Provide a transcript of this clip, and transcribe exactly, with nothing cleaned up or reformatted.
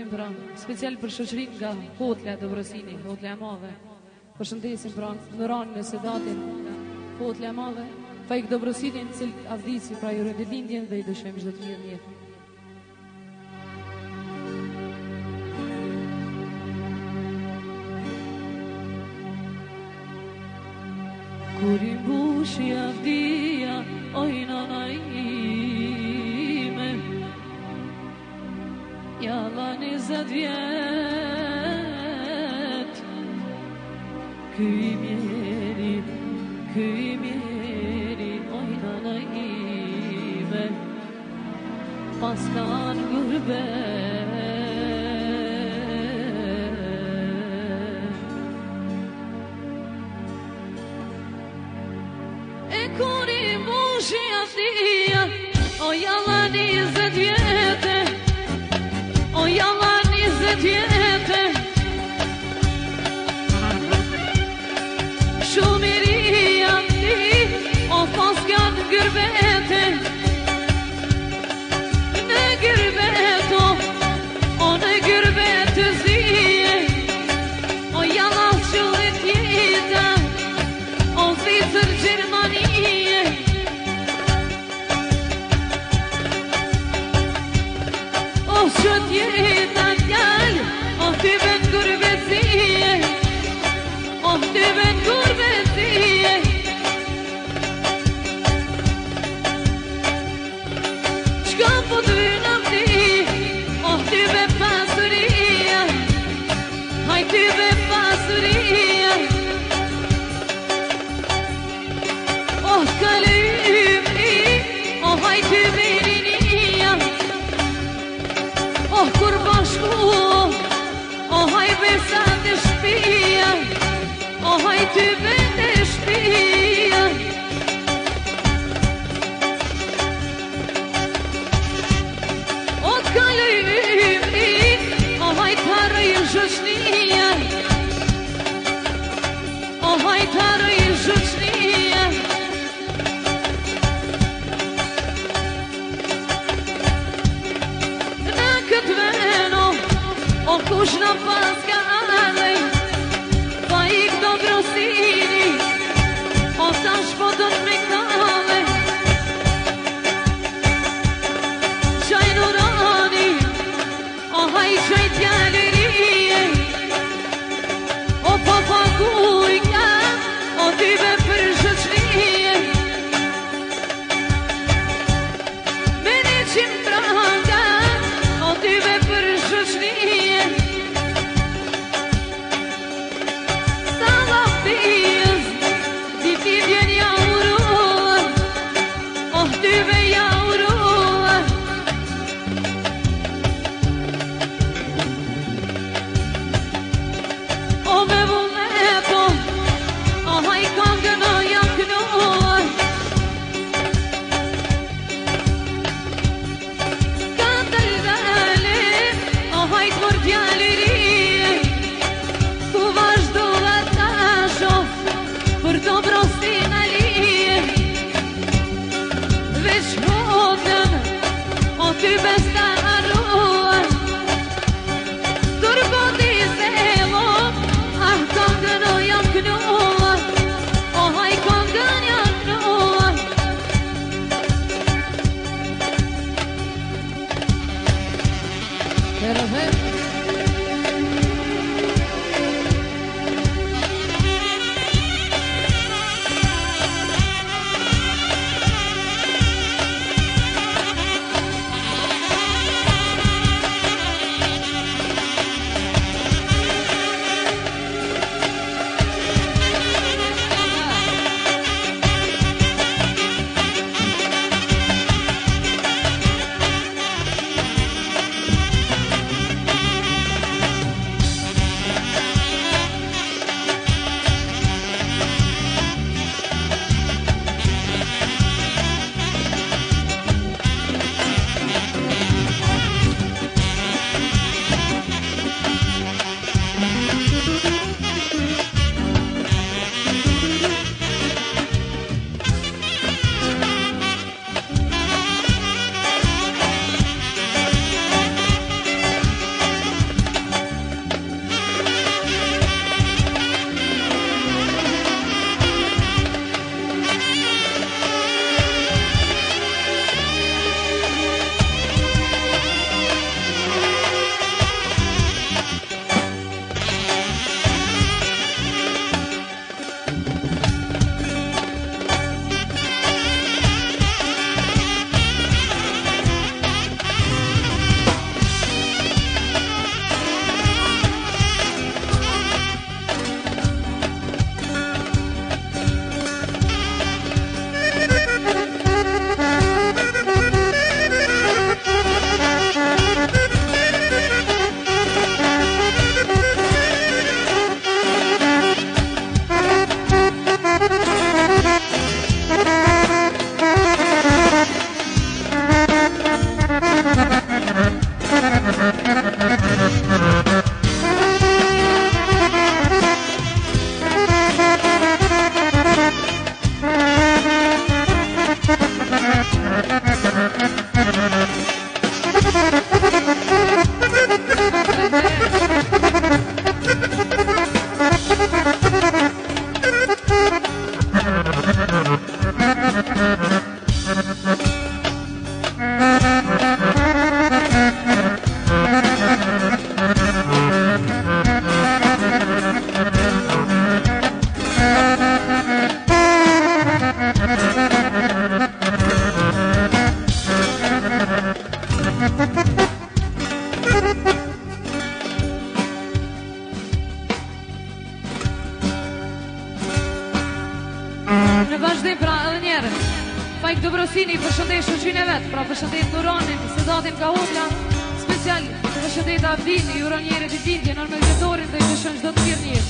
Pra, special për shoqërinë nga Hotla Dobrosini, Hotla e Madhe. Përshëndesim pra në ranë në sedatin Hotla e Madhe, Fajk Dobrosinin, cil avdici pra ju rëndilindjen dhe i dëshojmë çdo të mirë në jetë. Kur i mbushi avdia, oj nana ime, jalla njëzet vjet, ky mjeri, ky mjeri, oj nana ime, pas kanë gurbet. E kur i mbushi avdia, o jalla njëzet vjete, o jalla njëzet vjete, shumë i rija ti, o pas kanë gërbete, në gërbeto, o në gërbete zije, o jalla qëllet jeta, o zitër Gjermanie, o qët jeta njall, o ty ven gërbezije, o ty ven gërbezije. Qka po të vynë amdi, o ty ve pasuria, haj ty ve pasuria. Oh, kalimi, oh, hajtë verinia, oh, kur bashku, oh, haj besat e shpia, oh, hajtë vete shpia. Oh, kalimi, oh, hajtë harëj zhëshnia, oh, hajtë harëj zhëshnia. O kush në pas ka ardhej, Fajk Dobrosini, o tash po do të me kave, qaj Nurani, o haj qaj tjallerije, o papa kujka, o tyve për shëqlije, me një qim pranga, o tyve për shëqlije. Në vazhdim pra edhe njerë Fajk Dobrosini përshëndet shoqin e vetë Pra përshëndet Nuranin, Sedatin Kahopla Special përshëndet Avdin, i uron njerët i dindje, normalizatorin dhe i të shën qdo të mirë njerë